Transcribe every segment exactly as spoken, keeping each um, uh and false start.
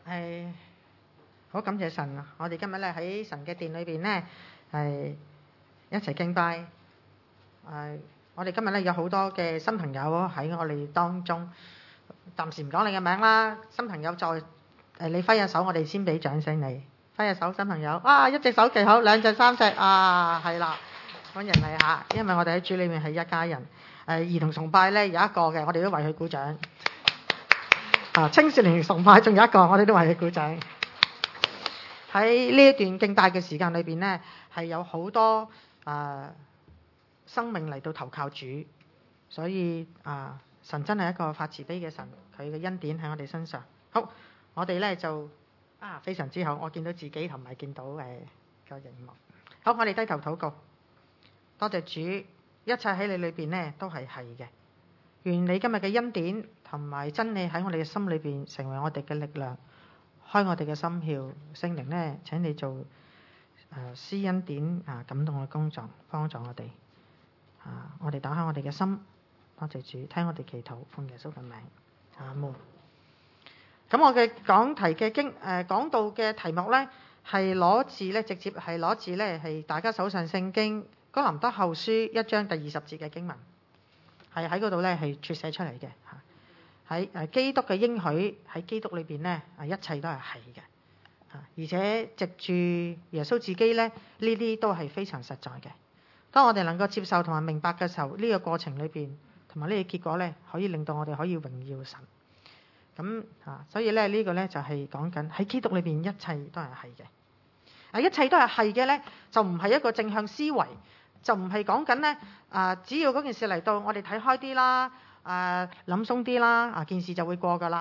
係好感謝神啊！我哋今日咧喺神嘅殿裏邊咧係一齊敬拜。誒，我哋今日咧有好多嘅新朋友喺我哋當中，暫時唔講你嘅名啦。新朋友再誒，你揮下手，我哋先俾掌聲你。揮下手，新朋友，哇！一隻手幾好，兩隻三隻啊，係啦，歡迎你嚇！因為我哋喺主裏面係一家人。誒，兒童崇拜咧有一個嘅，我哋都為佢鼓掌。啊，青少年崇拜仲有一個，我哋都為佢鼓掌。喺呢一段敬拜嘅時間裏邊呢，係有好多啊、呃、生命嚟到投靠主，所以啊、呃、神真係一個發慈悲嘅神，佢嘅恩典喺我哋身上。好，我哋呢就啊非常之好，我見到自己同埋見到誒個熒幕。好，我哋低頭禱告，多謝主，一切喺你裏邊呢都係係嘅。願你今日嘅恩典同埋真理喺我哋嘅心裏邊成為我哋嘅力量，開我哋嘅心竅。聖靈呢，請你做誒施恩典啊感動嘅工作，幫助我哋啊！我哋打開我哋嘅心，多謝主，聽我哋祈禱，奉耶穌嘅名，阿門。咁我嘅講題嘅經誒講道嘅題目呢，係攞自呢，直接係攞自呢，係大家手上聖經哥林多後書一章第二十節嘅經文。係喺嗰度咧，係撮寫出嚟嘅嚇。喺誒基督嘅應許喺基督裏邊咧，啊一切都係係嘅嚇。而且藉住耶穌自己咧，呢啲都係非常實在嘅。當我哋能夠接受同埋明白嘅時候，呢個過程裏邊同埋呢個結果咧，可以令到我哋可以榮耀神。咁嚇，所以咧呢個咧就係講緊喺基督裏邊一切都係係嘅。啊，一切都係係嘅咧，就唔係一個正向思維。就唔係講緊呢，啊！只要嗰件事嚟到，我哋睇開啲啦，啊諗鬆啲啦，啊件事就會過噶啦。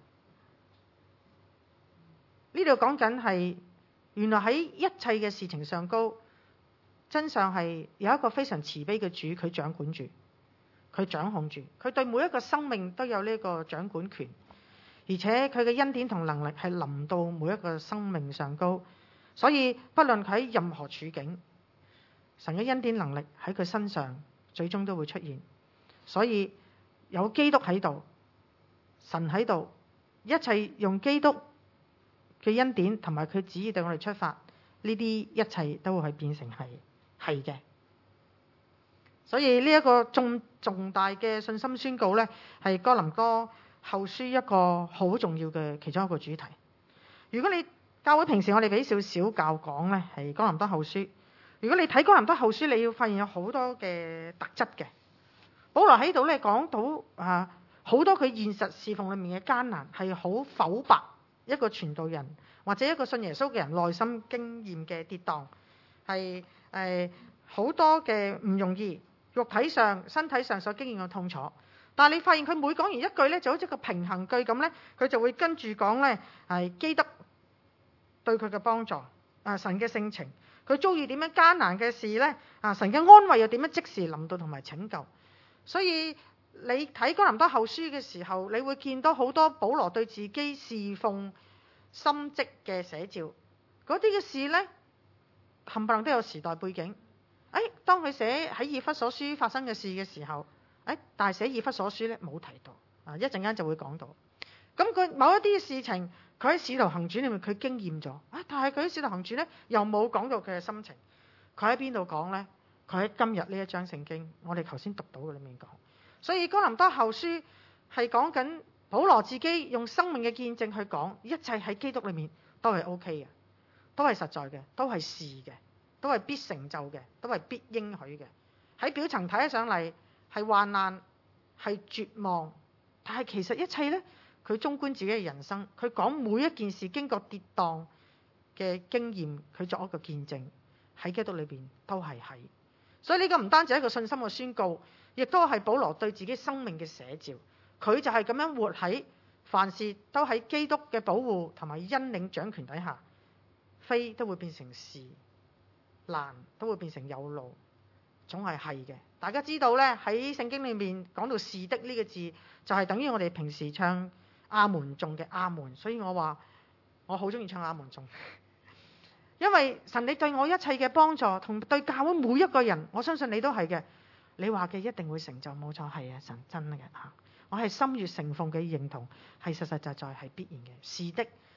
呢度講緊係原來喺一切嘅事情上高，真相係有一個非常慈悲嘅主，佢掌管住，佢掌控住，佢對每一個生命都有呢個掌管權，而且佢嘅恩典同能力係臨到每一個生命上高，所以不論佢喺任何處境，神嘅恩典能力喺佢身上最終都會出現，所以有基督喺度，神喺度，一切用基督嘅恩典同埋佢旨意對我哋出發，呢啲一切都會變成係係嘅。所以呢一個重重大嘅信心宣告呢，係哥林多後書一個好重要嘅其中一個主題。如果你教會平時我哋俾少少教講呢，係哥林多後書。如果你睇哥林多後書，你要發現有好多嘅特質嘅。保羅喺度咧講到啊，好多佢現實侍奉裏面嘅艱難，係好剖白一個傳道人或者一個信耶穌嘅人內心經驗嘅跌宕，係誒好多嘅唔容易，肉體上、身體上所經驗嘅痛楚。但係你發現佢每講完一句咧，就好似個平衡句咁咧，佢就會跟住講咧係基督對佢嘅幫助，啊神嘅性情。佢遭遇點樣艱難嘅事呢？啊，神嘅安慰又點樣即時臨到同埋拯救？所以你睇哥林多後書嘅時候，你會見到好多保羅對自己侍奉心跡嘅寫照。嗰啲嘅事呢，冚唪唥都有時代背景。誒，當佢寫喺以弗所書發生嘅事嘅時候，誒，但係寫以弗所書呢冇提到。啊，一陣間就會講到。咁佢某一啲事情，佢喺《使徒行傳》裏面佢經驗咗啊，但係佢喺《使徒行傳》咧又冇講到佢嘅心情。佢喺邊度講呢？佢喺今日呢一章聖經，我哋頭先讀到嘅裏面講。所以哥林多後書係講緊保羅自己用生命嘅見證去講，一切喺基督裏面都係 O K 嘅，都係實在嘅，都係是嘅，都係必成就嘅，都係必應許嘅。喺表層睇起上嚟係患難，係絕望，但係其實一切呢。佢縱觀自己嘅人生，佢講每一件事經過跌宕嘅經驗，佢作一個見證喺基督裏邊都係係。所以呢個唔單止係一個信心嘅宣告，亦都係保羅對自己生命嘅寫照。佢就係咁樣活喺凡事都喺基督嘅保護同埋恩領掌權底下，非都會變成是，難都會變成有路，總係係嘅。大家知道呢，喺聖經裏面講到是的呢個字，就係等於我哋平時唱阿門頌嘅阿門，所以我話我好中意唱阿門頌，因為神你對我一切嘅幫助同對教會每一個人，我相信你都係嘅。你話嘅一定會成就，冇錯，係啊，神真嘅吓，我係心悅誠服嘅認同，係實實在在係必然嘅。是的，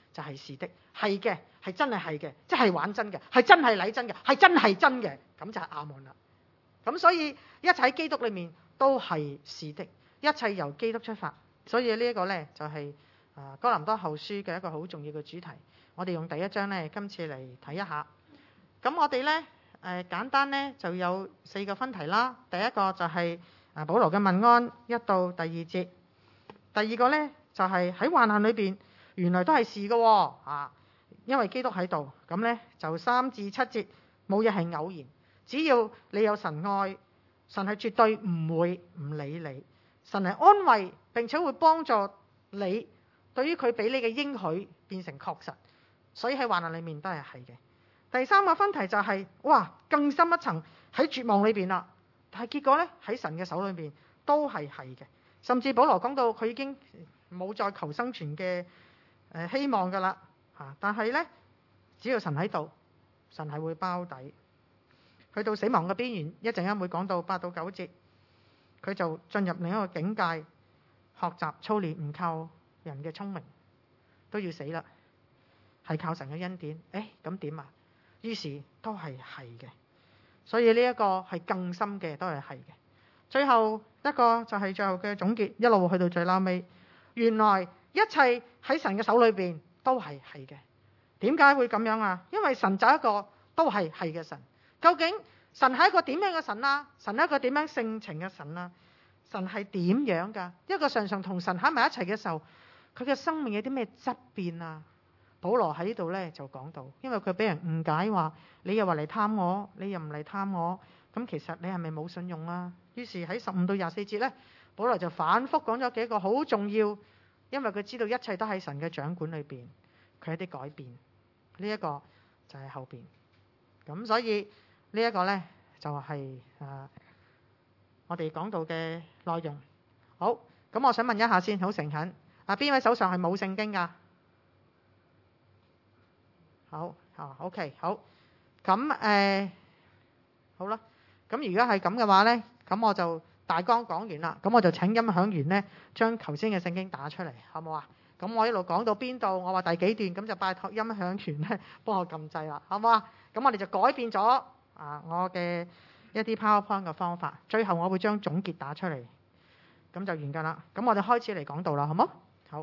就係是的，係嘅，係真係係嘅，即係玩真嘅，係真係禮真嘅，係真係真嘅，咁就係阿門啦。咁所以一切喺基督裏面都係是的，一切由基督出發。所以呢一個呢，就係啊哥林多後書嘅一個好重要嘅主題。我哋用第一章呢，今次嚟睇一下。咁我哋呢，誒、呃、簡單呢就有四個分題啦。第一個就係啊保羅嘅問安一到第二節。第二個呢，就係、是、喺患難裏邊原來都係是嘅喎、哦、啊，因為基督喺度。咁呢，就三至七節冇嘢係偶然，只要你有神愛，神係絕對唔會唔理你。神係安慰並且會幫助你，對於佢俾你嘅應許變成確實。所以喺患難裏面都係係嘅。第三個分題就係、是、哇更深一層喺絕望裏邊啦，但係結果呢，喺神嘅手裏邊都係係嘅。甚至保羅講到佢已經冇再求生存嘅誒希望噶啦嚇，但係呢，只要神喺度，神係會包底。去到死亡嘅邊緣，一陣間會講到八到九節，佢就進入另一個境界，學習操練唔靠人嘅聰明，都要死啦，係靠神嘅恩典。誒咁點啊？於是都係係嘅，所以呢一個係更深嘅，都係係嘅。最後一個就係最後嘅總結，一路去到最撈尾，原來一切喺神嘅手裏邊都係係嘅。點解會咁樣啊？因為神就一個都係係嘅神。究竟神係一個點樣嘅神啊？神係一個點樣性情嘅神啊？神係點樣噶？一個常常同神喺埋一齊嘅時候，佢嘅生命有啲咩質變啊？保羅喺呢度呢就講到，因為佢俾人誤解話，你又話嚟探我，你又唔嚟探我，咁其實你係咪冇信用啊？於是喺十五到廿四節呢，保羅就反覆講咗幾個好重要，因為佢知道一切都喺神嘅掌管裏邊，佢有啲改變，呢、這、一個就係後邊。咁所以呢一個呢，就係、是、誒、啊、我哋講到嘅內容。好，咁我想問一下先，好誠懇，啊邊位手上係冇聖經噶？好，啊 OK 好，咁誒、呃、好啦。咁如果係咁嘅話呢，咁我就大綱講完啦。咁我就請音響員呢將頭先嘅聖經打出嚟，好唔好啊？咁我一路講到邊度，我話第幾段，咁就拜託音響員呢幫我撳掣啦，好唔好啊？咁我哋就改變咗啊我嘅一啲 PowerPoint 嘅方法，最後我會將總結打出嚟，咁就完㗎啦。咁我哋開始嚟講道啦，好唔好？好。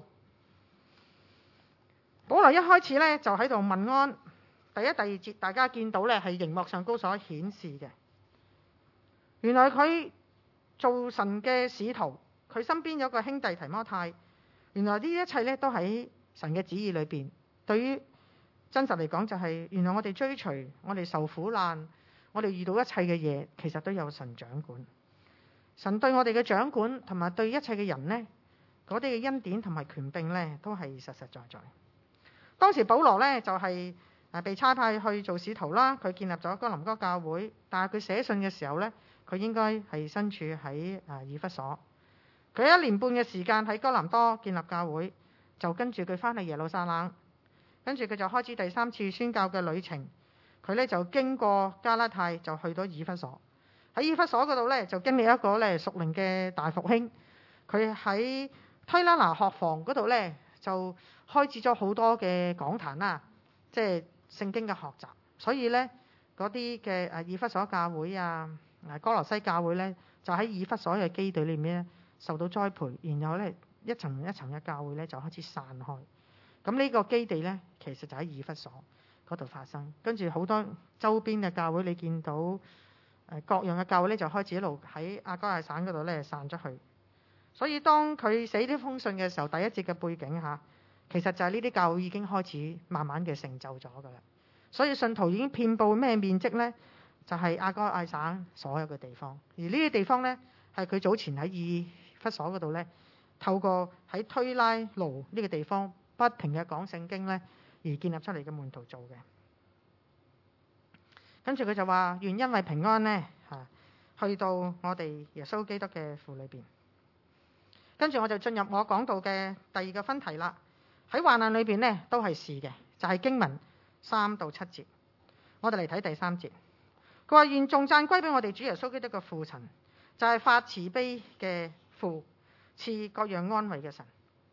保羅一開始呢就喺度問安，第一、第二節大家見到呢係熒幕上高所顯示嘅。原來佢做神嘅使徒，佢身邊有個兄弟提摩太。原來呢一切呢都喺神嘅旨意裏邊。對於真實嚟講就係、是，原來我哋追隨，我哋受苦難，我哋遇到一切嘅嘢，其實都有神掌管。神對我哋嘅掌管同埋對一切嘅人呢，嗰啲嘅恩典同埋權柄呢，都係實實在在。當時保羅呢，就係、是、被差派去做使徒啦，佢建立咗哥林多教會。但係佢寫信嘅時候呢，佢應該係身處喺誒以弗所。佢一年半嘅時間喺哥林多建立教會，就跟住佢翻去耶路撒冷，跟住佢就開始第三次宣教嘅旅程。佢呢就經過加拉太，就去到以弗所。喺以弗所嗰度呢，就經歷一個呢屬靈嘅大復興。佢喺推拉拿學房嗰度呢，就開始咗好多嘅講壇啦，即係聖經嘅學習。所以呢，嗰啲嘅誒以弗所教會啊，誒哥羅西教會呢，就喺以弗所嘅基地裏面受到栽培，然後呢，一層一層嘅教會呢，就開始散開。咁呢個基地呢，其實就喺以弗所嗰度發生。跟住好多周邊嘅教會，你見到誒各樣嘅教會呢，就開始一路喺亞該亞省嗰度呢散出去。所以當佢寫呢封信嘅時候，第一節嘅背景嚇，其實就係呢啲教會已經開始慢慢嘅成就咗噶啦。所以信徒已經遍佈咩面積呢？就係亞該亞省所有嘅地方。而呢啲地方呢，係佢早前喺以弗所嗰度呢，透過喺推拉奴呢個地方不停嘅講聖經呢，而建立出嚟嘅門徒做嘅。跟住佢就話願因為平安呢，嚇去到我哋耶穌基督嘅父裏邊。跟住我就進入我講到嘅第二個分題啦。喺患難裏邊呢，都係是嘅，就係、是、經文三到七節。我哋嚟睇第三節。佢話願頌讚歸俾我哋主耶穌基督嘅父神，就係、是、發慈悲嘅父，賜各樣安慰嘅神。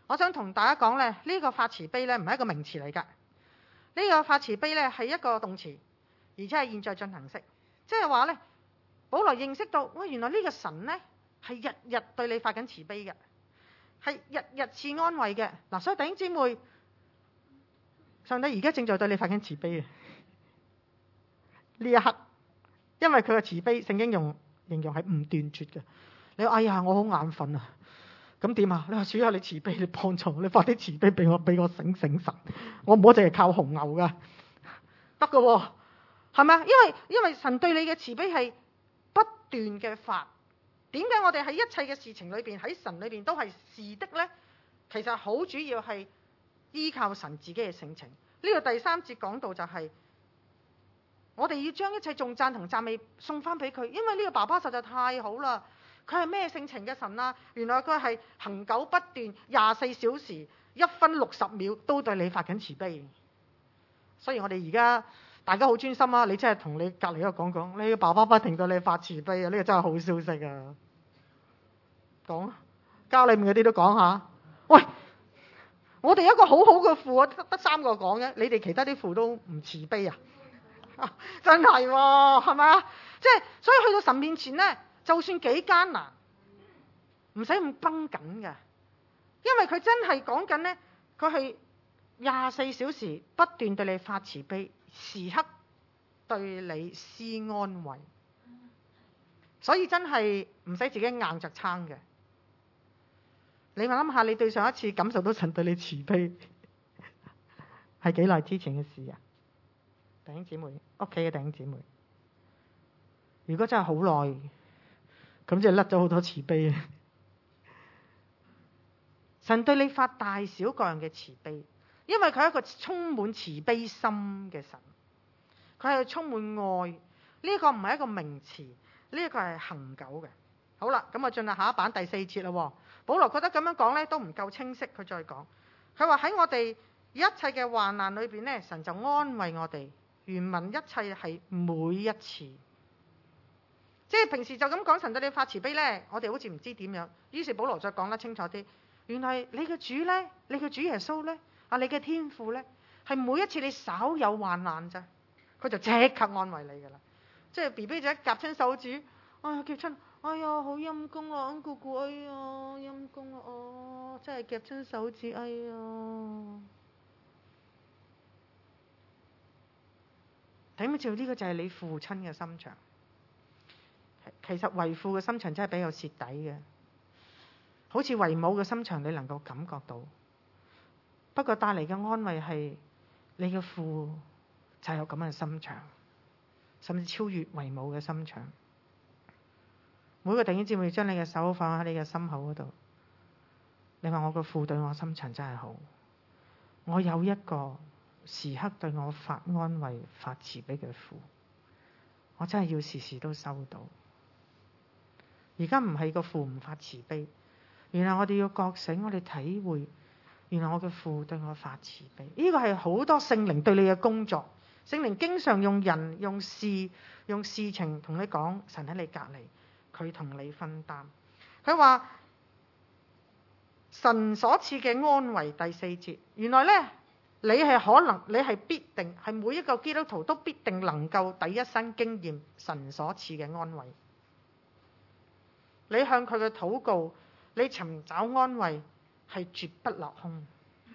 我想同大家講咧，呢個發慈悲咧唔係一個名詞嚟㗎，呢個發慈悲咧係一個動詞，而且係現在進行式，即係話咧，保羅認識到，喂，原來呢個神咧係日日對你發緊慈悲嘅，係日日賜安慰嘅。嗱，所以弟兄姊妹，上帝而家正在對你發緊慈悲嘅呢一刻，因為佢嘅慈悲，聖經用形容係唔斷絕嘅。你話哎呀，我好眼瞓啊！咁點啊？你話主啊，你慈悲，你幫助我，你發啲慈悲俾我，俾我醒醒神。我唔好淨係靠紅牛噶，得噶喎，係咪啊？因為因為神對你嘅慈悲係不斷嘅發。點解我哋喺一切嘅事情裏邊，喺神裏邊都係是的呢？其實好主要係依靠神自己嘅性情。呢個第三節講到就係、是、我哋要將一切頌讚同讚美送翻俾佢，因為呢個爸爸實在太好啦。佢係咩性情嘅神啊？原來佢係恆久不斷，廿四小時一分六十秒都對你發緊慈悲。所以我哋而家大家好專心啊！你真係同你隔離一個講講，你爸爸不停對你發慈悲啊！呢個真係好消息啊！講家裏面嗰啲都講下。喂，我哋一個好好嘅父啊，得得三個講嘅，你哋其他啲父都唔慈悲啊？啊真係喎、哦，係咪啊？即係所以去到神面前呢，就算幾艱難，唔使咁繃緊嘅，因為佢真係講緊呢，佢係廿四小時不斷對你發慈悲，時刻對你施安慰，所以真係唔使自己硬着撐嘅。你諗下，你對上一次感受到神對你慈悲係幾耐之前嘅事啊？弟兄姊妹，屋企嘅弟兄姊妹，如果真係好耐，咁就甩咗好多慈悲啊！神對你發大小各樣嘅慈悲，因為佢係一個充滿慈悲心嘅神，佢係充滿愛。呢、這個唔係一個名詞，呢、這個係恆久嘅。好啦，咁啊進入下一版第四節啦。保羅覺得咁樣講咧都唔夠清晰，佢再講，佢話喺我哋一切嘅患難裏邊咧，神就安慰我哋。原文一切係每一次，即係平時就咁講神對你發慈悲咧，我哋好似唔知點樣。於是保羅再講得清楚啲，原來你嘅主咧，你嘅主耶穌咧，啊你嘅天父咧，係每一次你稍有患難咋，佢就即刻安慰你噶啦。即係 B B 仔夾親手指，哎呀夾親，哎呀好陰公啊，咁姑姑，哎呀陰公啊，哦真係夾親手指，哎呀。睇唔知呢個就係你父親嘅心腸。其實為父嘅心腸真係比較蝕底嘅，好似為母嘅心腸你能夠感覺到。不過帶嚟嘅安慰係你嘅父就係有咁嘅心腸，甚至超越為母嘅心腸。每個弟兄姊妹將你嘅手放喺你嘅心口嗰度，你話我個父對我心腸真係好，我有一個時刻對我發安慰、發慈悲嘅父，我真係要時時都收到。而家唔係個父唔發慈悲，原來我哋要覺醒，我哋體會，原來我嘅父對我發慈悲。呢個係好多聖靈對你嘅工作，聖靈經常用人、用事、用事情同你講，神喺你隔籬，佢同你分擔。佢話神所賜嘅安慰，第四節，原來呢。你係可能，你係必定，係每一個基督徒都必定能夠第一身經驗神所賜嘅安慰。你向佢嘅禱告，你尋找安慰，係絕不落空。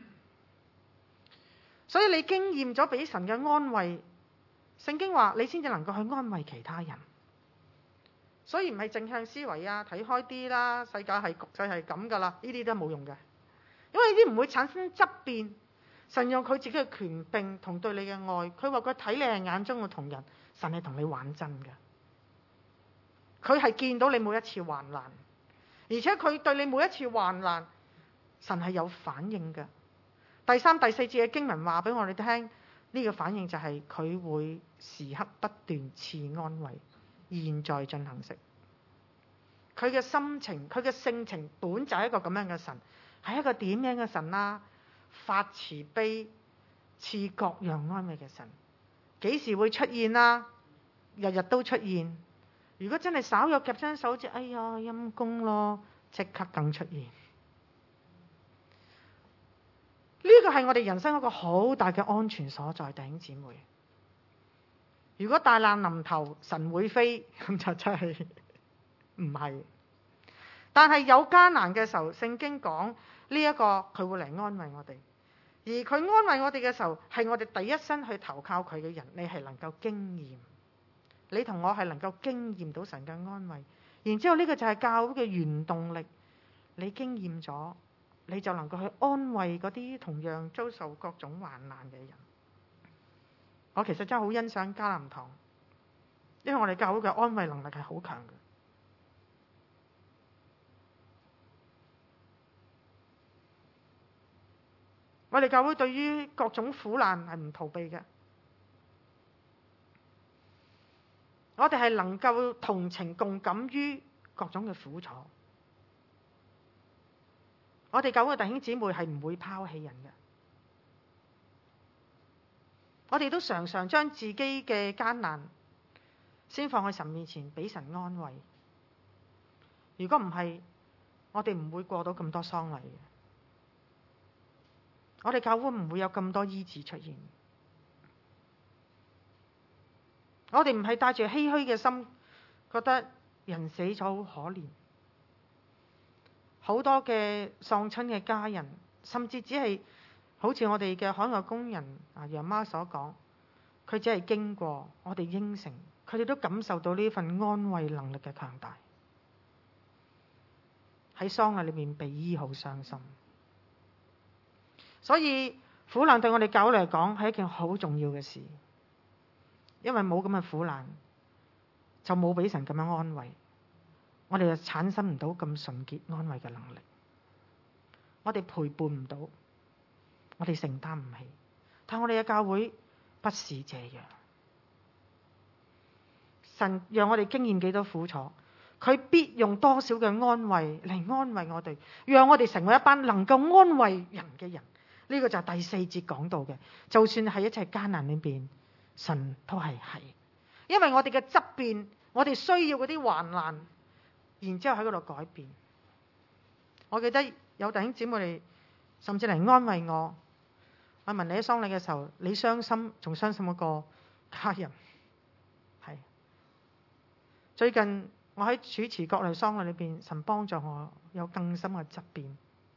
所以你經驗咗俾神嘅安慰，聖經話你先至能夠去安慰其他人。所以唔係正向思維啊，睇開啲啦，世界係局勢係咁噶啦，呢啲都係冇用嘅，因為呢啲唔會產生質變。神用佢自己嘅權柄同對你嘅愛，佢話佢睇你係眼中嘅瞳人，神係同你玩真嘅。佢係見到你每一次患難，而且佢對你每一次患難，神係有反應嘅。第三、第四節嘅經文話俾我哋聽，呢個反應就係佢會時刻不斷賜安慰，現在進行式。佢嘅心情，佢嘅性情本就係一個咁樣嘅神，係一個點樣嘅神啊？發慈悲、賜各樣安慰嘅神，幾時會出現啊？日日都出現。如果真係稍有夾親手指，哎呀陰公咯，即刻更出現。 個係我哋人生一個好大嘅安全所在，弟兄姊妹。如果大難臨頭神會飛，咁就真係唔係。但係有艱難嘅時候，聖經講呢一個佢會嚟安慰我哋，而佢安慰我哋嘅時候，係我哋第一身去投靠佢嘅人，你係能夠經驗，你同我係能夠經驗到神嘅安慰。然之後呢個就係教會嘅原動力，你經驗咗，你就能夠去安慰嗰啲同樣遭受各種患難嘅人。我其實真係好欣賞迦南堂，因為我哋教會嘅安慰能力係好強嘅。我哋教會對於各種苦難係唔逃避嘅，我哋係能夠同情共感於各種嘅苦楚。我哋教會嘅弟兄姊妹係唔會拋棄人嘅，我哋都常常將自己嘅艱難先放喺神面前，俾神安慰。如果唔係，我哋唔會過到咁多喪禮嘅。我哋教會唔會有咁多醫治出現。我哋唔係帶住唏噓嘅心，覺得人死咗好可憐。好多嘅喪親嘅家人，甚至只係好似我哋嘅海外工人啊楊媽所講，佢只係經過，我哋應承，佢哋都感受到呢份安慰能力嘅強大。喺喪禮裏面被醫好傷心。所以苦難對我哋教會嚟講係一件好重要嘅事，因為冇咁嘅苦難，就冇俾神咁樣安慰，我哋就產生唔到咁純潔安慰嘅能力，我哋陪伴唔到，我哋承擔唔起。但我哋嘅教會不是這樣，神讓我哋經驗幾多苦楚，佢必用多少嘅安慰嚟安慰我哋，讓我哋成為一班能夠安慰人嘅人。呢個就係第四節講到嘅，就算係一切艱難裏邊，神都係係，因為我哋嘅質變，我哋需要嗰啲患難，然之後喺嗰度改變。我記得有弟兄姊妹嚟，甚至嚟安慰我，我問你喺喪禮嘅時候，你傷心仲傷心嗰個家人。係最近我喺主持各類喪禮裏邊，神幫助我有更深嘅質變。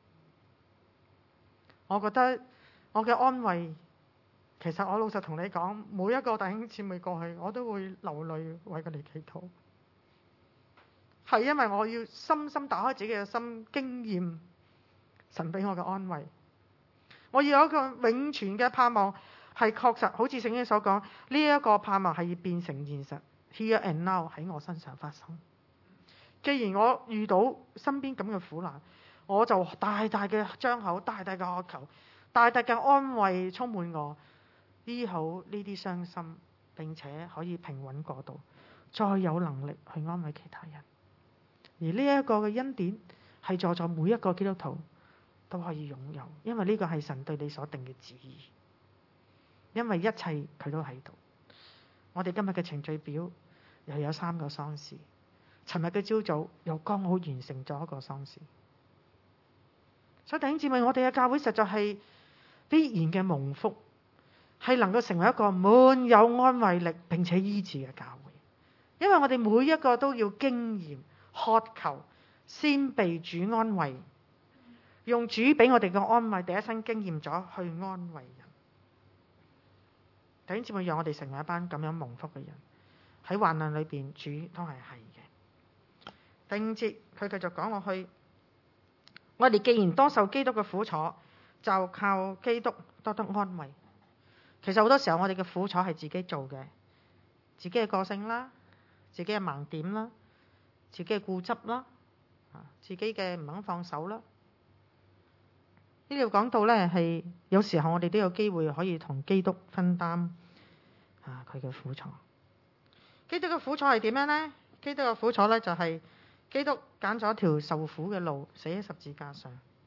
我覺得我嘅安慰，其實我老實同你講，每一個弟兄姊妹過去，我都會流淚為佢哋祈禱，係因為我要深深打開自己嘅心，經驗神俾我嘅安慰。我要有一個永存嘅盼望，係確實好似聖經所講，呢一個盼望係要變成現實 ，here and now 喺我身上發生。既然我遇到身邊咁嘅苦難，我就大大嘅張口，大大嘅渴求，大大嘅安慰充滿我，醫好呢啲傷心，並且可以平穩過渡，再有能力去安慰其他人。而呢一個嘅恩典係在座每一個基督徒都可以擁有，因為呢個係神對你所定嘅旨意，因為一切佢都喺度。我哋今日嘅程序表又有三個喪事，尋日嘅朝早又剛好完成咗一個喪事。所以弟兄姊妹，我哋嘅教會實在係必然嘅蒙福，係能夠成為一個滿有安慰力並且醫治嘅教會。因為我哋每一個都要經驗渴求，先被主安慰，用主俾我哋嘅安慰，第一身經驗咗去安慰人。弟兄姊妹，讓我哋成為一班咁樣蒙福嘅人，喺患難裏邊，主都係係嘅。第五節佢繼續講落去。我哋既然多受基督嘅苦楚，就靠基督多得安慰。其實好多時候我哋嘅苦楚係自己做嘅，自己嘅個性啦，自己嘅盲點啦，自己嘅固執啦，自己嘅唔肯放手啦。呢度講到呢，係有時候我哋都有機會可以同基督分擔啊佢嘅苦楚。基督嘅苦楚係點樣呢？基督嘅苦楚呢，就係、是。基督揀咗一條受苦嘅路，死喺十字架上。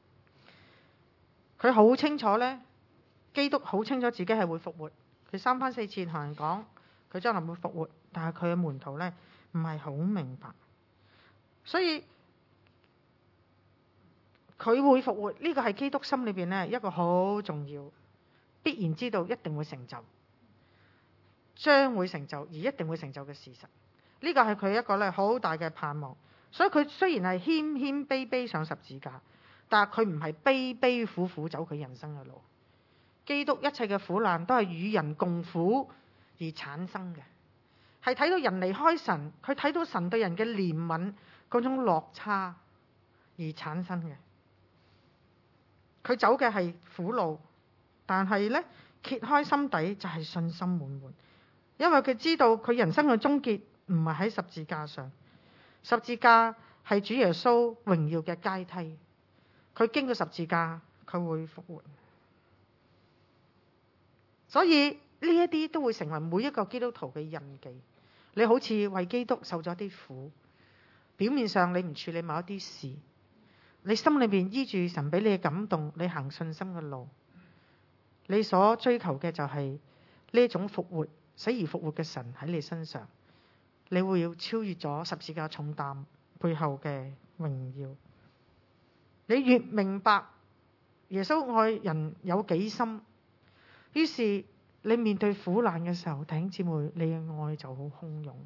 佢好清楚呢，基督好清楚自己係會復活。佢三番四次同人講，佢將來會復活，但係佢嘅門徒呢，唔係好明白。所以佢會復活，呢個係基督心裏邊呢一個好重要，必然知道一定會成就，將會成就而一定會成就嘅事實。呢個係佢一個咧好大嘅盼望。所以佢雖然係謙謙卑卑上十字架，但係佢唔係悲悲苦苦走佢人生嘅路。基督一切嘅苦難都係與人共苦而產生嘅，係睇到人離開神，佢睇到神對人嘅憐憫嗰種落差而產生嘅。佢走嘅係苦路，但係呢，揭開心底就係信心滿滿，因為佢知道佢人生嘅終結唔係喺十字架上，十字架係主耶穌榮耀嘅階梯，佢經過十字架佢會復活。所以呢一啲都會成為每一個基督徒嘅印記。你好似為基督受咗啲苦，表面上你唔處理某一啲事，你心裏面依住神俾你嘅感動，你行信心嘅路，你所追求嘅就係呢一種復活，死而復活嘅神喺你身上，你會要超越咗十字架重擔背後嘅榮耀。你越明白耶穌愛人有幾深，於是你面對苦難嘅時候，弟兄姊妹，你嘅愛就好洶湧。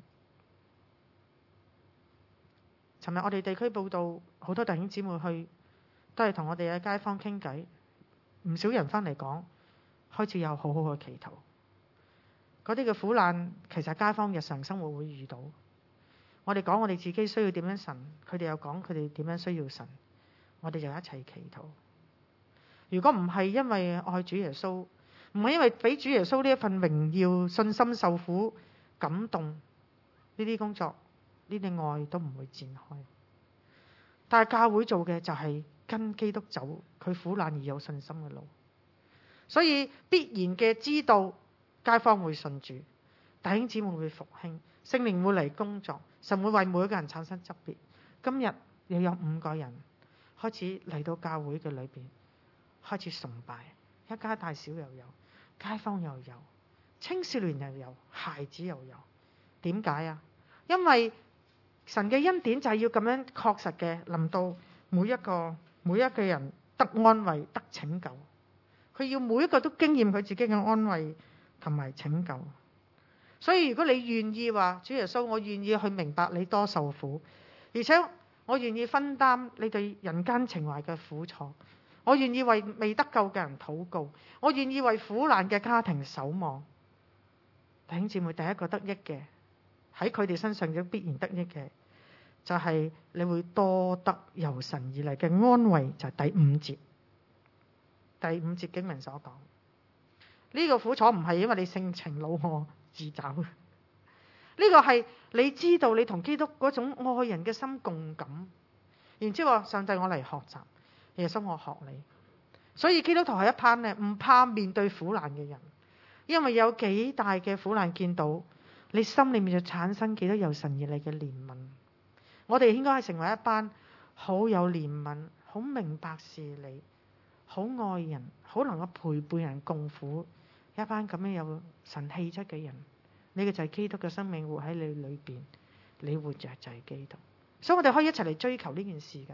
尋日我哋地區報道，好多弟兄姊妹去，都係同我哋嘅街坊傾偈，唔少人翻嚟講，開始有好好嘅祈禱。嗰啲嘅苦難，其實街坊日常生活會遇到。我哋講我哋自己需要點樣神，佢哋又講佢哋點樣需要神，我哋就一齊祈禱。如果唔係因為愛主耶穌，唔係因為俾主耶穌呢一份榮耀、信心、受苦、感動，呢啲工作、呢啲愛都唔會展開。但係教會做嘅就係跟基督走，佢苦難而有信心嘅路，所以必然嘅知道街坊會信主，弟兄姊妹會復興，聖靈會嚟工作，神會為每一個人產生質別。今日又有五個人開始嚟到教會嘅裏邊，開始崇拜，一家大小又有，街坊又有，青少年又有，孩子又有。點解啊？因為神嘅恩典就係要咁樣確實嘅臨到每一個每一個人得安慰得拯救，佢要每一個都經驗佢自己嘅安慰同埋拯救。所以如果你願意話，主耶穌，我願意去明白你多受苦，而且我願意分擔你對人間情懷嘅苦楚，我願意為未得救嘅人禱告，我願意為苦難嘅家庭守望。弟兄姊妹，第一個得益嘅喺佢哋身上，亦必然得益嘅就係、是、你會多得由神而嚟嘅安慰，就係、是、第五節。第五節經文所講，呢、這個苦楚唔係因為你性情老我自找嘅，呢、這個係你知道你同基督嗰種愛人嘅心共感，然之後上帝，我嚟學習，耶穌我學你。所以基督徒係一班咧唔怕面對苦難嘅人，因為有幾大嘅苦難見到，你心裏面就產生幾多由神而嚟嘅憐憫。我哋應該係成為一班好有憐憫、好明白事理、好愛人、好能夠陪伴人共苦，一班咁樣有神氣質嘅人。呢個就係基督嘅生命活喺你裏邊，你活着就係基督。所以我哋可以一齊嚟追求呢件事㗎，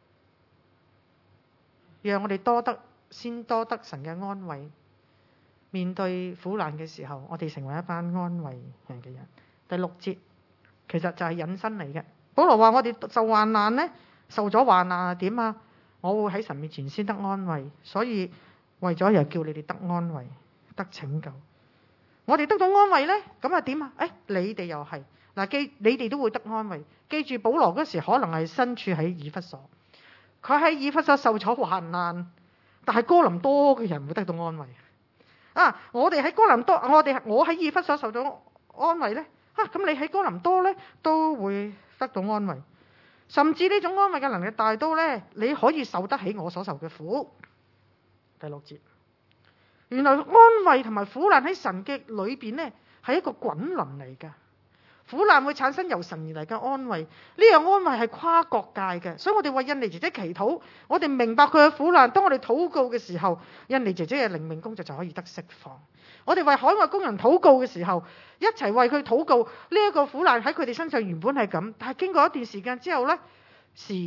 讓我哋多得先多得神嘅安慰。面對苦難嘅時候，我哋成為一班安慰人嘅人。第六節其實就係引申嚟嘅。保羅話我哋受患難呢，受咗患難啊點啊？我會喺神面前先得安慰，所以為咗又叫你哋得安慰、得拯救。我哋得到安慰呢，咁啊點啊？誒，你哋又係嗱，記你哋都會得安慰。記住保羅嗰時可能係身處喺以弗所，佢喺以弗所受咗患難，但係哥林多嘅人會得到安慰。啊！我哋喺哥林多，我哋我喺以弗所受到安慰呢。啊，咁你喺哥林多呢都會得到安慰，甚至呢種安慰嘅能力大到呢，你可以受得起我所受嘅苦。第六節，原來安慰同埋苦難喺神嘅裏邊呢係一個滾輪嚟㗎。苦難會產生由神而嚟嘅安慰，呢樣安慰係跨國界嘅，所以我哋為印尼姐姐祈禱，我哋明白佢嘅苦難。當我哋禱告嘅時候，印尼姐姐嘅靈命工作就可以得釋放。我哋為海外工人禱告嘅時候，一齊為佢禱告。呢一個苦難喺佢哋身上原本係咁，但係經過一段時間之後呢，時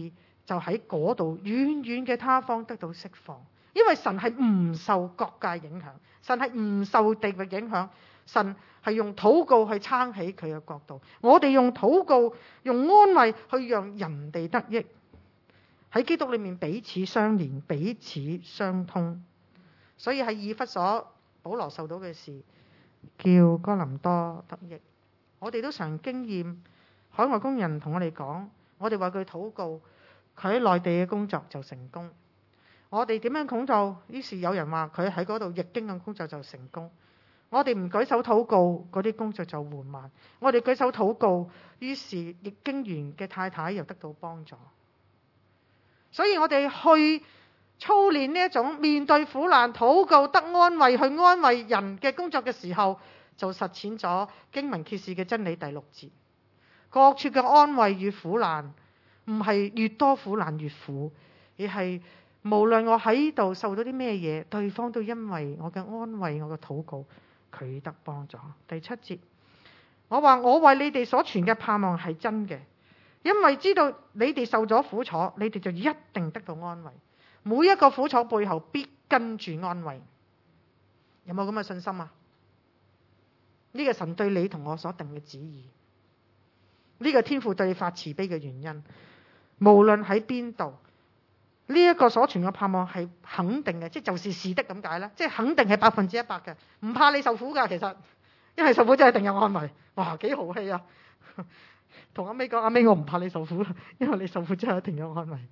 就喺嗰度遠遠嘅他方得到釋放。因為神係唔受各界影響，神係唔受地域影響，神係用禱告去撐起佢嘅國度。我哋用禱告、用安慰去讓人哋得益，喺基督裏面彼此相連、彼此相通。所以喺以弗所，保羅受到嘅事，叫哥林多得益。我哋都常經驗海外工人同我哋講，我哋為佢禱告，佢喺內地嘅工作就成功。我哋點樣禱告？於是有人話佢喺嗰度譯經嘅工作就成功。我哋唔舉手禱告，嗰啲工作就緩慢。我哋舉手禱告，於是譯經員嘅太太又得到幫助。所以我哋去操練呢一種面對苦難、禱告得安慰、去安慰人嘅工作嘅時候，就實踐咗經文揭示嘅真理第六節。各處嘅安慰與苦難，唔係越多苦難越苦，而係無論我喺度受到啲咩嘢，對方都因為我嘅安慰、我嘅禱告，佢得幫助。第七節，我話我為你哋所存嘅盼望係真嘅，因為知道你哋受咗苦楚，你哋就一定得到安慰。每一個苦楚背後必跟住安慰。有冇咁嘅信心啊？呢個神對你同我所定嘅旨意，呢個天父對你發慈悲嘅原因，無論喺邊度。呢一個所存嘅盼望係肯定嘅，即係就是是的咁解啦，即係肯定係百分之一百嘅，唔怕你受苦噶。其實因為受苦真係一定有安慰。哇，幾豪氣啊！同阿美講，阿美我唔怕你受苦，因為你受苦真係一定有安慰。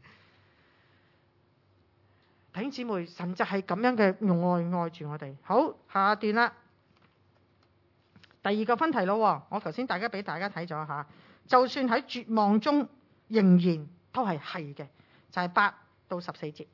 弟兄姊妹，神就係咁樣嘅用愛愛住我哋。好，下一段啦，第二個分題咯。我頭先大家俾大家睇咗下，就算喺絕望中，仍然都係係嘅，就係八到十四節。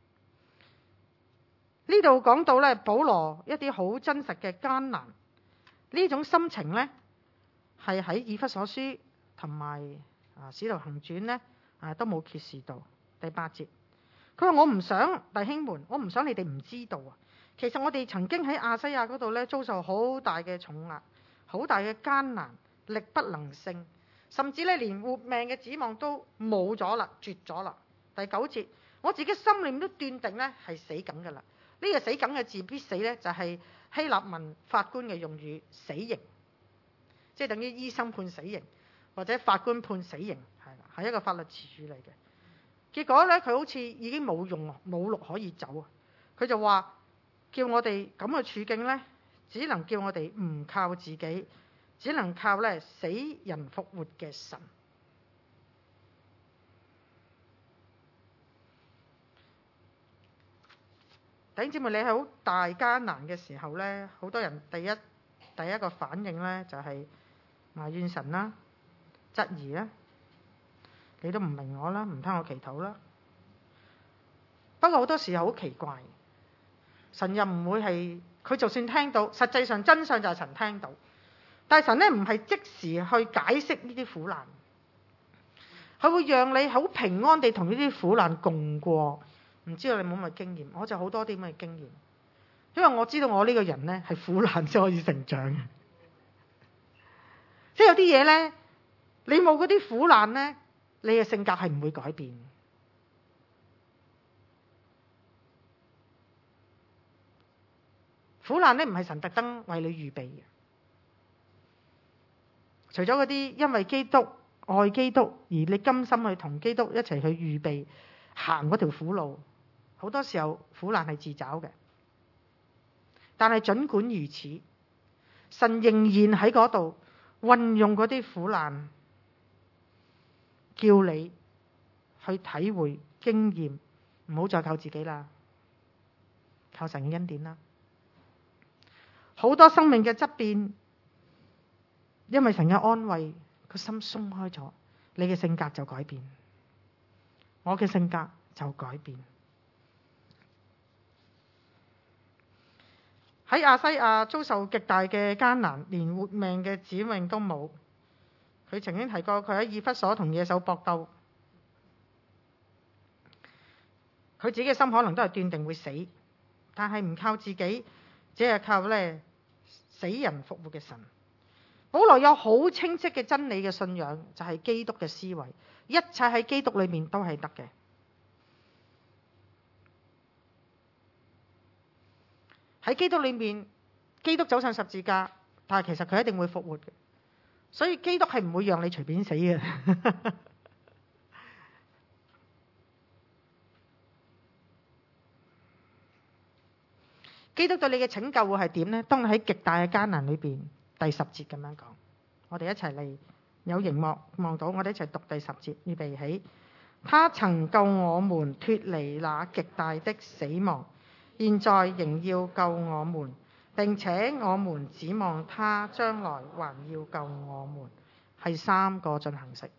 呢度講到咧，保羅一啲好真實嘅艱難，呢種心情咧係喺以弗所書同埋啊使徒行傳咧啊都冇揭示到。第八節，佢話我唔想弟兄們，我唔想你哋唔知道啊。其實我哋曾經喺亞西亞嗰度咧遭受好大嘅重壓，好大嘅艱難，力不能勝，甚至咧連活命嘅指望都冇咗啦，絕咗啦。第九節，我自己心裏面都斷定咧係死梗噶啦。呢、這個死梗嘅字必死咧就係希臘文法官嘅用語，死刑，即係等於醫生判死刑或者法官判死刑，係啦，係一個法律詞語嚟嘅。結果咧佢好似已經冇用冇路可以走啊。佢就話叫我哋咁嘅處境咧，只能叫我哋唔靠自己，只能靠咧死人復活嘅神。弟兄姊妹，你喺好大艱難嘅時候咧，好多人第一第一個反應咧就係埋怨神啦、質疑啦，你都唔明我啦，唔聽我祈禱啦。不過好多時候好奇怪，神又唔會係，佢就算聽到，實際上真相就係神聽到，但係神咧唔係即時去解釋呢啲苦難，佢會讓你好平安地同呢啲苦難共過。唔知道你有冇咁嘅經驗？我就好多啲咁嘅經驗，因為我知道我呢個人咧係苦難先可以成長嘅，即係有啲嘢咧，你冇嗰啲苦難咧，你嘅性格係唔會改變。苦難咧唔係神特登為你預備嘅，除咗嗰啲因為基督愛基督而你甘心去同基督一齊去預備行嗰條苦路。好多時候苦難係自找嘅，但係儘管如此，神仍然喺嗰度運用嗰啲苦難，叫你去體會經驗，唔好再靠自己啦，靠神嘅恩典啦。好多生命嘅質變，因為神嘅安慰，個心鬆開咗，你嘅性格就改變，我嘅性格就改變。喺亞西亞遭受極大嘅艱難，連活命嘅指命都冇。佢曾經提過，佢喺以弗所同野獸搏鬥，佢自己嘅心可能都係斷定會死，但係唔靠自己，只係靠咧死人復活嘅神。 保羅有好清晰嘅真理嘅信仰，就係基督嘅思維，一切喺基督裏面都係得嘅。喺基督裏面，基督走上十字架，但係其實佢一定會復活嘅，所以基督係唔會讓你隨便死嘅。基督對你嘅拯救會係點呢？當你喺極大嘅艱難裏邊，第十節咁樣講，我哋一齊嚟，有熒幕望到，我哋一齊讀第十節，預備起。他曾救我們脫離那極大的死亡，現在仍要救我們，並且我們指望他將來還要救我們，係三個進行式。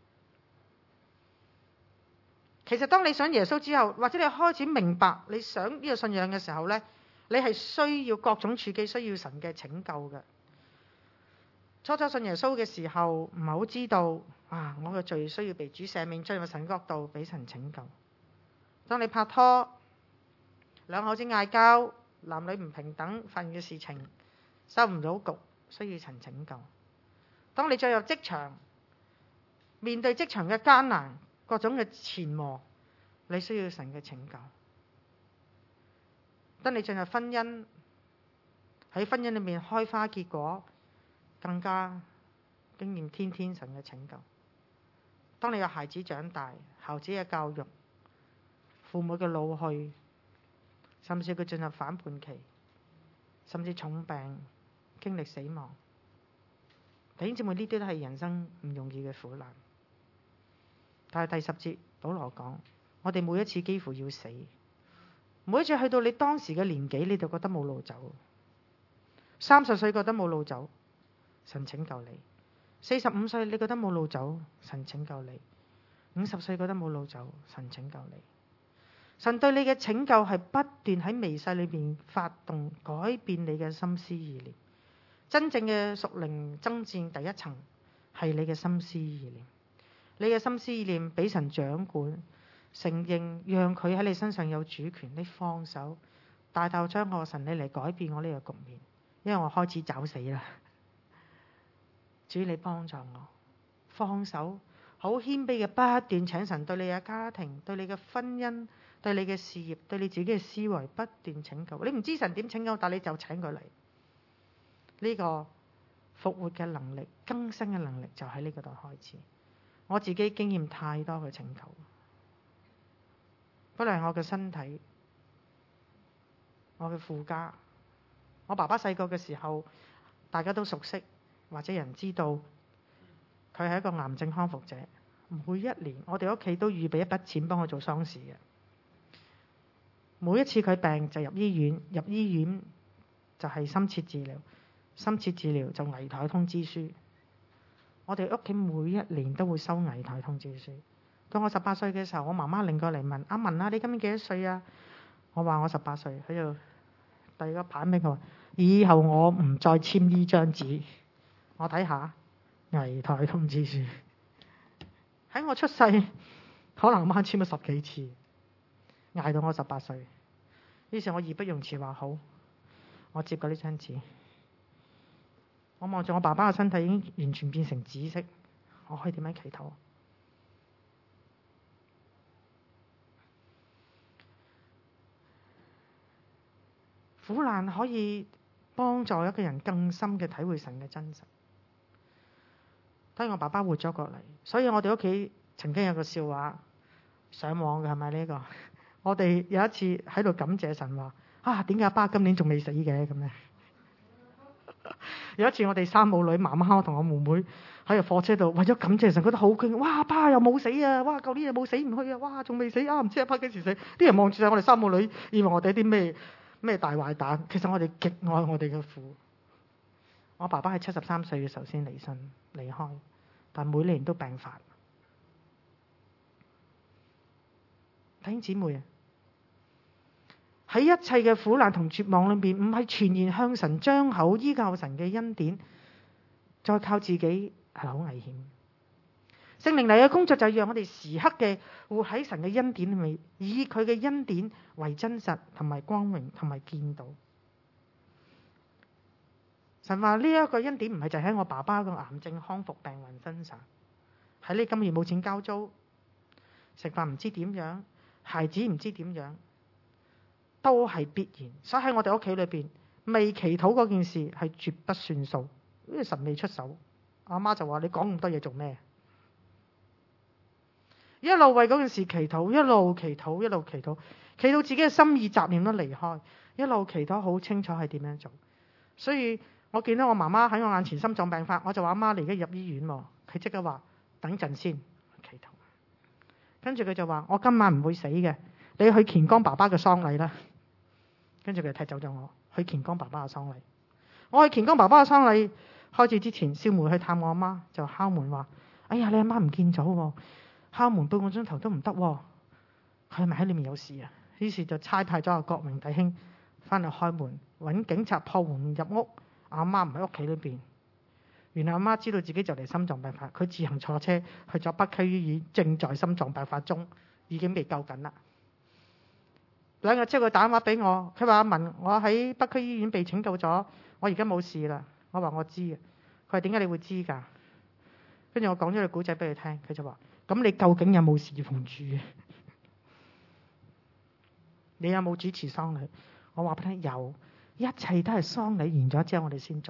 其實當你想耶穌之後，或者你開始明白你想呢個信仰嘅時候呢，你係需要各種處境，需要神嘅拯救嘅。初初信耶穌嘅時候，唔係好知道啊，我嘅罪需要被主赦免，進入神國度，俾神拯救。當你拍拖，兩口子嗌交，男女唔平等，發現嘅事情收唔到局，需要神拯救。當你進入職場，面對職場嘅艱難，各種嘅纏磨，你需要神嘅拯救。當你進入婚姻，喺婚姻裏面開花結果，更加經驗天天神嘅拯救。當你有孩子長大，孩子嘅教育，父母嘅老去，甚至佢進入反叛期，甚至重病，經歷死亡，弟兄姊妹，呢啲都係人生唔容易嘅苦難。但係第十節保羅講，我哋每一次幾乎要死，每一次去到你當時嘅年紀，你就覺得冇路走。三十歲覺得冇路走，神拯救你；四十五歲你覺得冇路走，神拯救你；五十歲覺得冇路走，神拯救你。神對你嘅拯救係不斷喺微細裏面發動改變你嘅心思意念。真正嘅屬靈爭戰第一層係你嘅心思意念。你嘅心思意念俾神掌管，承認讓佢喺你身上有主權，你放手，大大將我神你嚟改變我呢個局面，因為我開始找死啦。主你幫助我，放手，好謙卑嘅不斷請神對你嘅家庭、對你嘅婚姻、對你嘅事業、對你自己嘅思維不斷拯救。你唔知神點拯救，但你就請佢嚟。呢個復活嘅能力、更新嘅能力就喺呢個度開始。我自己經驗太多嘅拯救，不論係我嘅身體、我嘅父家，我爸爸細個嘅時候，大家都熟悉或者人知道佢係一個癌症康復者。每一年我哋屋企都預備一筆錢幫佢做喪事嘅。每一次佢病就入醫院，入醫院就係深切治療，深切治療就危殆通知書。我哋屋企每一年都會收危殆通知書。到我十八歲嘅時候，我媽媽擰過嚟問阿文啊，你今年幾多歲啊？我話我十八歲，佢就遞個牌俾我，以後我唔再簽呢張紙。我睇下危殆通知書，喺我出世可能媽簽咗十幾次，捱到我十八歲。於是我義不容辭話好，我接過呢張紙。我望住我爸爸嘅身體已經完全變成紫色，我可以點樣祈禱？苦難可以幫助一個人更深嘅體會神嘅真實。當我爸爸活咗過嚟，所以我哋屋企曾經有個笑話上網嘅，係咪呢個？我哋有一次喺度感謝神話啊，點解阿爸今年仲未死嘅咁樣？有一次我哋三母女媽媽同我妹妹喺個貨車度為咗感謝神，覺得好驚，哇！阿爸又冇死啊，哇！舊年又冇死唔去啊，哇！仲未死啊，唔知阿爸幾時死？啲人望住晒我哋三母女，以為我哋啲咩咩大壞蛋。其實我哋極愛我哋嘅父。我爸爸係七十三歲嘅時候先離身離開，但每年都病發。弟兄姊妹啊，喺一切嘅苦難同絕望裏面，唔係全然向神張口依靠神嘅恩典，再靠自己係好危險。聖靈嚟嘅工作就係讓我哋時刻嘅活喺神嘅恩典裏面，以佢嘅恩典為真實同埋光榮同埋見到。 神話呢一個恩典唔係就喺我爸爸個癌症康復病患身上，喺你今月冇錢交租，食飯唔知點樣，孩子唔知點樣，都係必然。所以喺我哋屋企裏邊，未祈禱嗰件事係絕不算數，因為神未出手。阿媽就話：你講咁多嘢做咩？一路為嗰件事祈禱，一路祈禱，一路祈禱，祈到自己嘅心意雜念都離開，一路祈禱好清楚係點樣做。所以我見到我媽媽喺我眼前心臟病發，我就話：阿媽，你而家入醫院喎。佢即刻話：等陣先祈禱。跟住佢就話：我今晚唔會死嘅，你去乾江爸爸嘅喪禮啦。跟住佢就踢走咗我，去乾江爸爸嘅喪禮。我去乾江爸爸嘅喪禮開始之前，少梅去探我阿媽，就敲門話：哎呀，你阿媽唔見咗喎！敲門半個鐘頭都唔得喎，佢係咪喺裏面有事啊？於是就差派咗阿國明弟兄翻嚟開門，揾警察破門入屋。阿媽唔喺屋企裏邊。原來阿媽知道自己就嚟心臟病發，佢自行坐車去咗北區醫院，正在心臟病發中，已經被救緊啦。兩日之後佢打電話俾我，佢話：阿文，我喺北區醫院被拯救咗，我而家冇事啦。我話我知嘅。佢話：點解你會知㗎？跟住我講咗個古仔俾佢聽，佢就話：咁你究竟有冇侍奉主？你有冇主持喪禮？我話俾你聽，有，一切都係喪禮完咗之後我哋先做。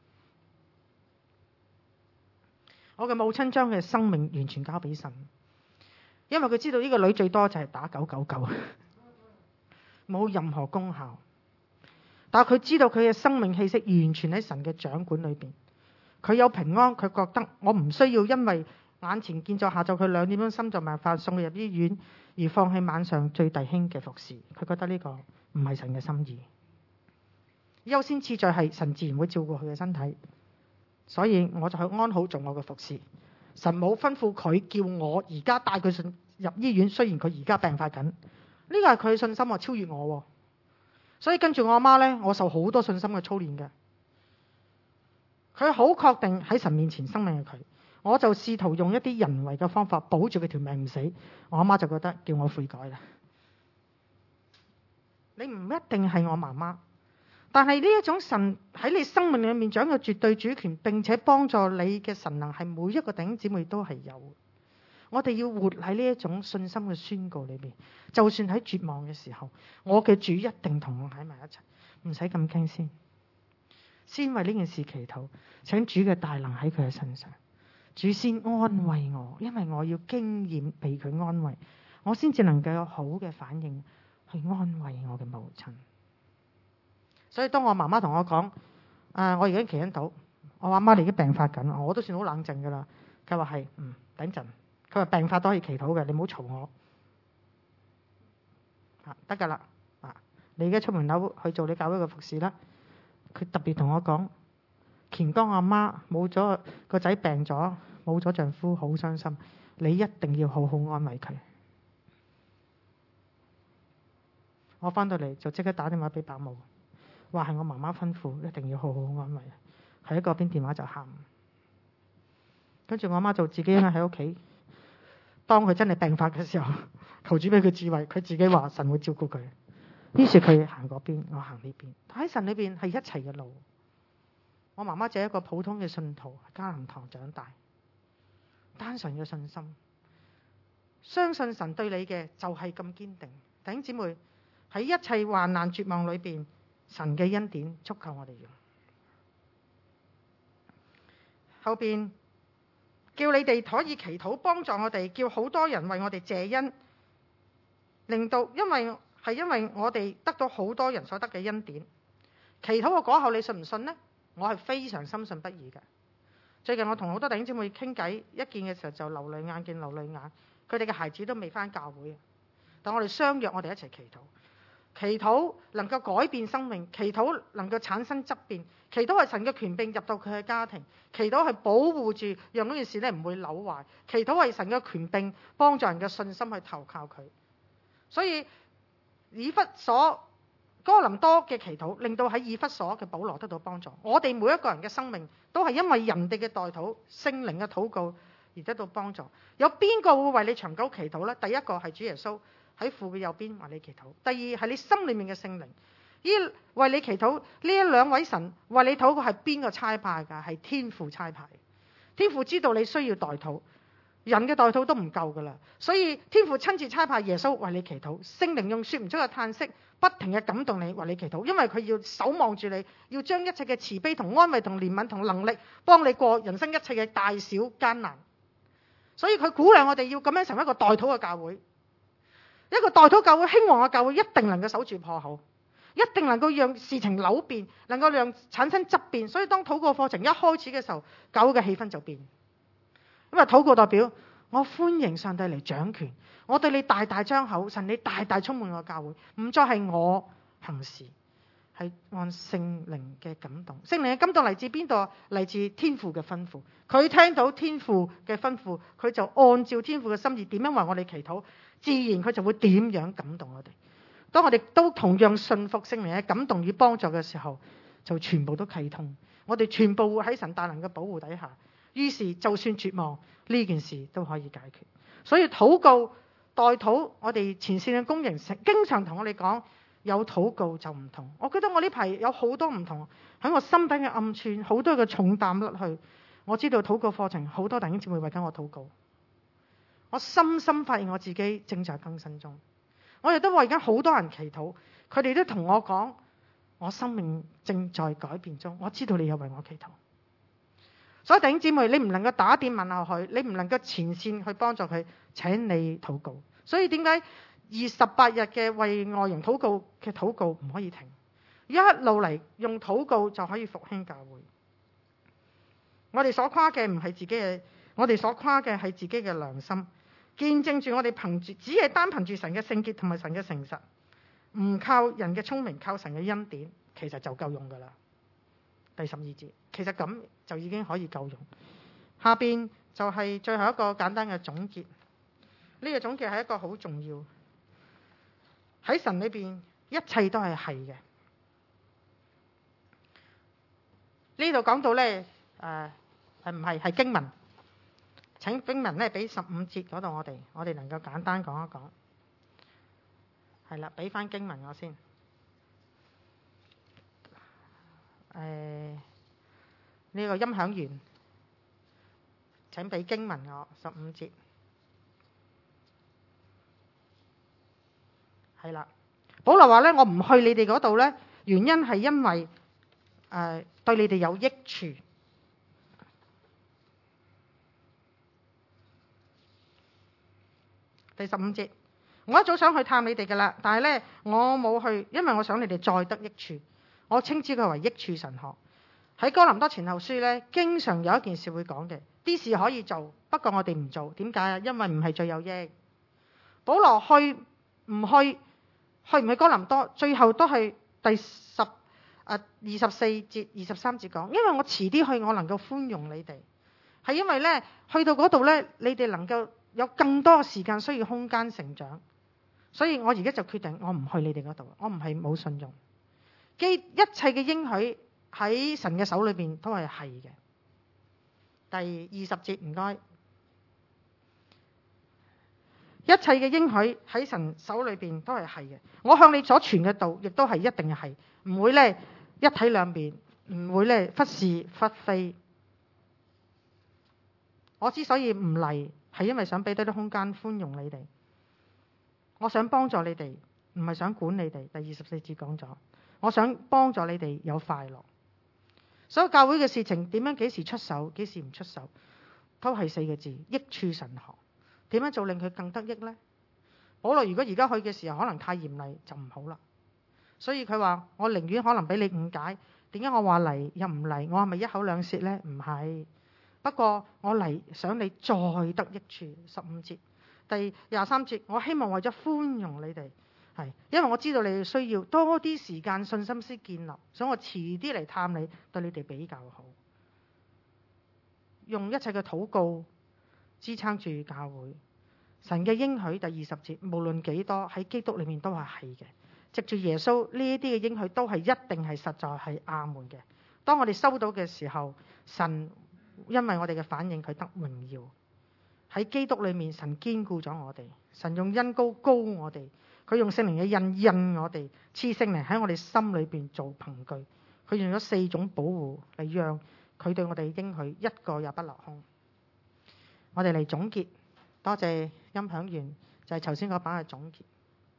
我嘅母親將佢嘅生命完全交俾神，因為佢知道呢個女最多就係打九九九，冇任何功效。但係佢知道佢嘅生命氣息完全喺神嘅掌管裏邊，佢有平安，佢覺得我唔需要因為眼前見咗下晝佢兩點鐘心臟病發送佢入醫院而放棄晚上最弟兄嘅服侍。佢覺得呢個唔係神嘅心意，優先次序係神自然會照顧佢嘅身體。所以我就去安好做我嘅服侍。神冇吩咐佢叫我而家帶佢進入醫院，雖然佢而家病發緊，呢個係佢嘅信心啊，超越我。所以跟住我阿媽呢，我受好多信心嘅操練嘅。佢好確定喺神面前生命係佢，我就試圖用一啲人為嘅方法保住佢條命唔死。我阿媽就覺得叫我悔改啦。你唔一定係我媽媽。但係呢一種神喺你生命裏面掌有絕對主權，並且幫助你嘅神能係每一個弟兄姊妹都係有。我哋要活喺呢一種信心嘅宣告裏面，就算喺絕望嘅時候，我嘅主一定同我喺埋一齊，唔使咁驚先。先為呢件事祈禱，請主嘅大能喺佢嘅身上。主先安慰我，因為我要經驗被佢安慰，我先至能夠有好嘅反應去安慰我嘅母親。所以當我媽媽同我講：啊，我而家祈緊禱，我話媽你已經病發緊，我都算好冷靜噶啦。佢話係，嗯，等陣。佢話病發都可以祈禱嘅，你唔好嘈我。啊，得噶啦，啊，你而家出門口去做你教會嘅服侍啦。佢特別同我講：乾江阿媽冇咗個仔病咗，冇咗丈夫，好傷心。你一定要好好安慰佢。我翻到嚟就即刻打電話俾保姆。話係我媽媽吩咐，一定要好好安慰。喺嗰邊電話就喊，跟住我媽就自己喺屋企。當佢真係病發嘅時候，求主俾佢智慧，佢自己話神會照顧佢。於是佢行嗰邊，我行呢邊。喺神裏邊係一齊嘅路。我媽媽就係一個普通嘅信徒，喺迦南堂長大，單純嘅信心，相信神對你嘅就係咁堅定。弟兄姊妹，喺一切患難絕望裏邊，神嘅恩典足夠我哋用。後邊叫你哋可以祈禱幫助我哋，叫好多人為我哋謝恩，令到因為係因為我哋得到好多人所得嘅恩典。祈禱嘅果效你信唔信呢？我係非常深信不疑嘅。最近我同好多弟兄姊妹傾偈，一見嘅時候就流淚眼見流淚眼，佢哋嘅孩子都未返教會，但我哋相約我哋一齊祈禱。祈禱能夠改變生命，祈禱能夠產生質變，祈禱係神嘅權柄入到佢嘅家庭，祈禱係保護住讓嗰件事咧唔會扭壞，祈禱係神嘅權柄幫助人嘅信心去投靠佢。所以以弗所哥林多嘅祈禱令到喺以弗所嘅保羅得到幫助。我哋每一個人嘅生命都係因為人哋嘅代禱聖靈嘅禱告而得到幫助。有邊個會為你長久祈禱呢？第一個係主耶穌喺父嘅右邊為你祈禱，第二係你心裏面嘅聖靈， 呢為你祈禱呢一兩位神為你禱告係邊個差派㗎？係天父差派。天父知道你需要代禱，人嘅代禱都唔夠㗎啦，所以天父親自差派耶穌為你祈禱，聖靈用說唔出嘅嘆息，不停嘅感動你為你祈禱，因為佢要守望住你，要將一切嘅慈悲同安慰同憐憫同能力幫你過人生一切嘅大小艱難。所以佢鼓勵我哋要咁樣成為一個代禱嘅教會，一個代禱教會興旺嘅教會一定能夠守住破口，一定能夠讓事情扭變，能夠讓產生質變。所以當禱告課程一開始嘅時候，教會嘅氣氛就變。因為禱告代表我歡迎上帝嚟掌權，我對你大大張口，神你大大充滿我教會，唔再係我行事，係按聖靈嘅感動。聖靈嘅感動嚟自邊度？嚟自天父嘅吩咐。佢聽到天父嘅吩咐，佢就按照天父嘅心意點樣為我哋祈禱，自然佢就會點樣感動我哋。當我哋都同樣信服聖靈嘅感動與幫助嘅時候，就全部都啟通，我哋全部會喺神大能嘅保護底下。於是就算絕望，呢件事都可以解決。所以禱告代禱，我哋前線嘅工人經常同我哋講，有禱告就唔同。我覺得我呢排有好多唔同，喺我心底嘅暗處，好多嘅重擔甩去。我知道禱告課程好多弟兄姊妹為緊我禱告，我深深發現我自己正在更新中。我亦都為緊好多人祈禱，佢哋都同我講，我生命正在改變中。我知道你有為我祈禱，所以弟兄姊妹，你唔能夠打電問候佢，你唔能夠前線去幫助佢，請你禱告。所以點解二十八日嘅為外人禱告嘅禱告唔可以停，一路嚟用禱告就可以復興教會。我哋所誇嘅唔係自己嘅，我哋所誇嘅係自己嘅良心，見證住我哋憑住只係單憑住神嘅聖潔同埋神嘅誠實，唔靠人嘅聰明，靠神嘅恩典，其實就夠用噶啦。第十二節，其實咁就已經可以夠用。下邊就係最後一個簡單嘅總結，呢個總結係一個好重要。喺神裏邊，一切都係係嘅。呢度講到呢，誒係唔係係經文？請經文呢俾十五節嗰度，我哋我哋能夠簡單講一講。係啦，俾翻經文我先。誒、呃，呢、這個音響員請俾經文我十五節。係啦，保羅話咧，我唔去你哋嗰度咧，原因係因為誒、呃、對你哋有益處。第十五節，我一早想去探你哋噶啦，但係咧我冇去，因為我想你哋再得益處。我稱之佢為益處神學。喺哥林多前後書咧，經常有一件事會講嘅，啲事可以做，不過我哋唔做。點解啊？因為唔係最有益。保羅去唔去？去唔去哥林多？最後都係第十啊二十四節、二十三節講，因為我遲啲去，我能夠寬容你哋，係因為咧去到嗰度咧，你哋能夠有更多嘅時間需要空間成長，所以我而家就決定我唔去你哋嗰度，我唔係冇信用。既一切嘅應許喺神嘅手裏邊都係係嘅。第二十節唔該。一切嘅應許喺神手裏邊都係係嘅。我向你所傳嘅道，亦都係一定係，唔會咧一體兩面，唔會咧忽是忽非。我之所以唔嚟，係因為想俾多啲空間寬容你哋。我想幫助你哋，唔係想管你哋。第二十四節講咗，我想幫助你哋有快樂。所有教會嘅事情點樣幾時出手，幾時唔出手，都係四個字：益處神學。點樣做令佢更得益呢？保羅如果而家去嘅時候可能太嚴厲就唔好啦，所以佢話我寧願可能俾你誤解，點解我話嚟又唔嚟？我係咪一口兩舌呢？唔係，不過我嚟想你再得益處。十五節第廿三節，我希望為咗寬容你哋，係因為我知道你哋需要多啲時間信心先建立，所以我遲啲嚟探你，對你哋比較好，用一切嘅禱告支撐住教會。神嘅應許第二十節，無論幾多喺基督裏面都係係嘅。藉住耶穌呢一啲嘅應許都係一定係實在係阿門嘅。當我哋收到嘅時候，神因為我哋嘅反應佢得榮耀。喺基督裏面，神堅固咗我哋，神用恩膏膏我哋， 佢用聖靈嘅印印我哋，賜聖靈喺我哋心裏邊做憑據。佢用咗四種保護嚟讓佢對我哋應許一個也不落空。我哋嚟總結，多謝音響員，就係頭先嗰版嘅總結。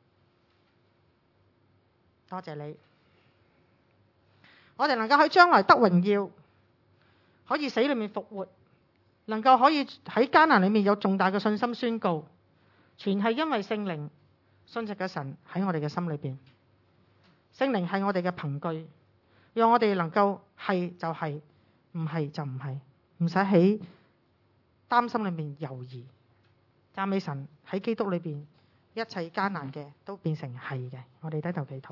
多謝你，我哋能夠喺將來得榮耀，可以死裏面復活，能夠可以喺艱難裏面有重大嘅信心宣告，全係因為聖靈信實嘅神喺我哋嘅心裏邊。聖靈係我哋嘅憑據，讓我哋能夠係就係，唔係就唔係，唔使喺擔心裏面猶豫。讚美神喺基督裏邊，一切艱難嘅都變成係嘅。我哋低頭祈禱。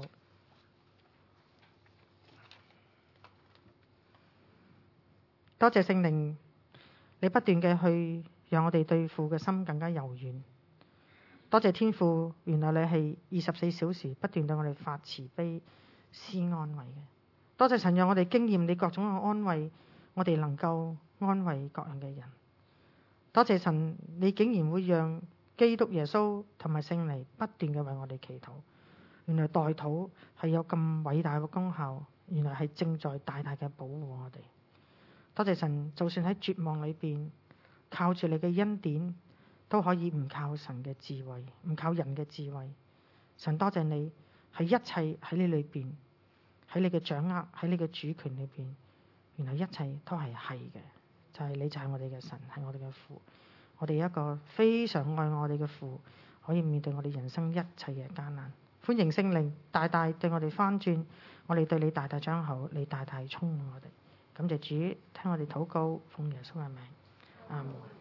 多謝聖靈，你不斷嘅去讓我哋對父嘅心更加柔軟。多謝天父，原來你係二十四小時不斷對我哋發慈悲施安慰嘅。多謝神讓我哋經驗你各種嘅安慰，我哋能夠安慰各樣嘅人。多謝神，你竟然會讓基督耶穌同埋聖靈不斷嘅為我哋祈禱。原來代禱係有咁偉大嘅功效，原來係正在大大嘅保護我哋。多謝神，就算喺絕望裏邊，靠住你嘅恩典，都可以唔靠神嘅智慧，唔靠人嘅智慧。神多謝你，係一切喺你裏邊，喺你嘅掌握，喺你嘅主權裏邊，原來一切都係係嘅，就係你就係我哋嘅神，係我哋嘅父，我哋一個非常愛我哋嘅父，可以面對我哋人生一切嘅艱難。歡迎聖靈大大對我哋翻轉，我哋對你大大張口，你大大充滿我哋。感謝主，聽我哋禱告，奉耶穌嘅名，阿門。